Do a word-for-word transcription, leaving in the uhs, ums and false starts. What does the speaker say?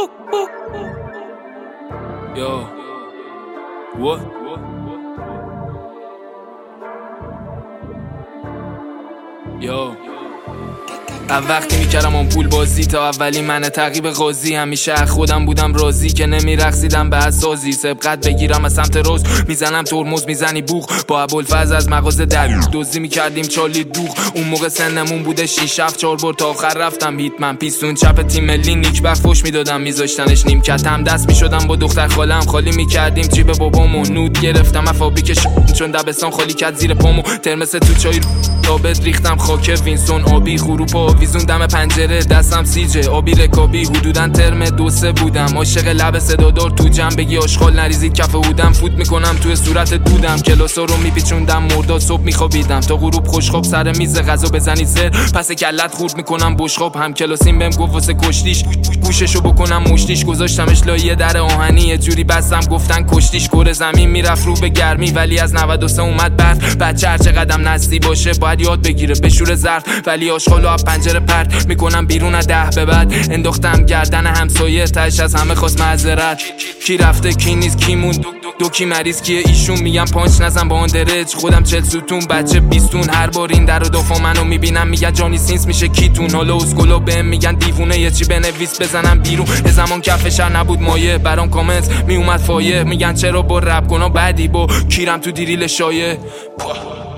Yo, what? Yo از وقتی میکردم اون پول بازی تا اولی من تعقیب قاضی، همیشه خودم بودم راضی که نمیرقصیدم به اسازی. سبقت بگیرم از سمت روز میزنم ترمز میزنی بوق، با ابوالفضل از مغازه در دوزی میکردیم چالی دوغ. اون موقع سنمون بوده شیش هفت چهار بار تا آخر رفتم هیتمن. پیستون چپ تیم ملی نیک بخ فوش میدادم میذاشتنش نیم کتم دست میشدم با دختر خالم خالی میکردیم جیب بابامو. نود گرفتم افابیک چون دبستان خالی کرد زیر پامو. ترمس تو چای رابط ریختم خاک وینسون آبی خروپا ویزون دم پنجره دستم سیجه آبی رکابی. حدوداً ترم دو سه بودم عاشق لب صدادار تو جمع بگی آشغال نریزید کف هودم. فوت میکنم توی صورت دودم کلاسا رو میپیچوندم مرداد صبح میخوابیدم تا غروب خوشخواب سر میز غذا بزنی زر پس کلت خورد میکنم بشخاب. هم کلاسیم بهم گفت واسه کشتیش گوششو بکنم مشتیش گذاشتمش لایه در آهنی یه جوری بستم گفتن کشتیش. کره زمین میرفت رو به گرمی ولی از نود و سه اومد برف. بچه هرچه قدم نزدی باشه باید یاد بگیره بشوره ظرف ولی آشغالو از پنجره پرت میکنم بیرون از ده به بعد. انداختم گردن همسایه تاش از همه خواست معذرت. کی رفته کی نیست کی موند دو کی مریض کیه ایشون میگم پانچ نزن با اندرج خودم چل ستون بچه بیستون. هر بار این در و دفعه منو میبینم میگن جانی سینس میشه کیتون. حالا اسکولا بهم میگن دیوونه یه چی بنویس بزنم بیرون. یه زمان کف شهر نبود مایه برام کامنت میومد فایه میگن چرا با رپ کنا بعدی با کیرم تو دیریل شایه.